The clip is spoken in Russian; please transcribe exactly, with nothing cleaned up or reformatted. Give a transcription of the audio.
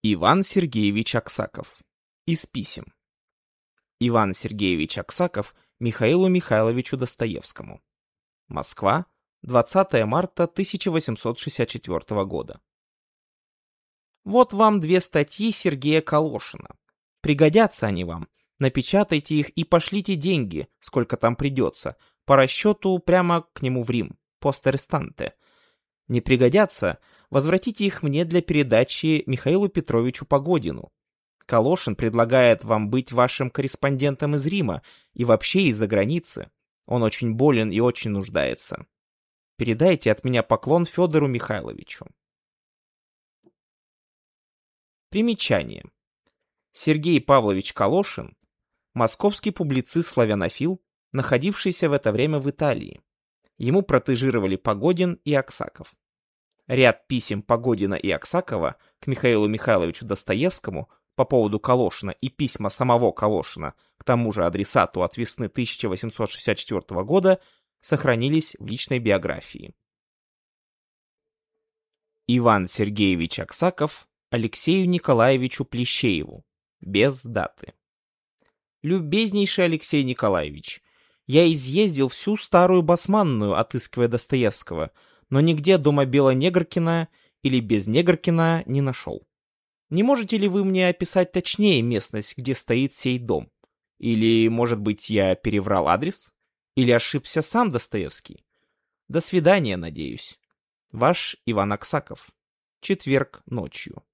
Иван Сергеевич Аксаков. Из писем. Иван Сергеевич Аксаков Михаилу Михайловичу Достоевскому. Москва, двадцатое марта тысяча восемьсот шестьдесят четвёртого года. Вот вам две статьи Сергея Калошина. Пригодятся они вам. Напечатайте их и пошлите деньги, сколько там придется, по расчету прямо к нему в Рим, пост арестанте. Не пригодятся, возвратите их мне для передачи Михаилу Петровичу Погодину. Калошин предлагает вам быть вашим корреспондентом из Рима и вообще из-за границы. Он очень болен и очень нуждается. Передайте от меня поклон Федору Михайловичу. Примечание. Сергей Павлович Калошин – московский публицист-славянофил, находившийся в это время в Италии. Ему протежировали Погодин и Аксаков. Ряд писем Погодина и Аксакова к Михаилу Михайловичу Достоевскому по поводу Калошина и письма самого Калошина к тому же адресату от весны тысяча восемьсот шестьдесят четвёртого года сохранились в личной биографии. Иван Сергеевич Аксаков Алексею Николаевичу Плещееву. Без даты. Любезнейший Алексей Николаевич, я изъездил всю старую Басманную, отыскивая Достоевского, но нигде дома Белонегркина или Безнегркина не нашел. Не можете ли вы мне описать точнее местность, где стоит сей дом? Или, может быть, я переврал адрес? Или ошибся сам Достоевский? До свидания, надеюсь. Ваш Иван Аксаков. Четверг ночью.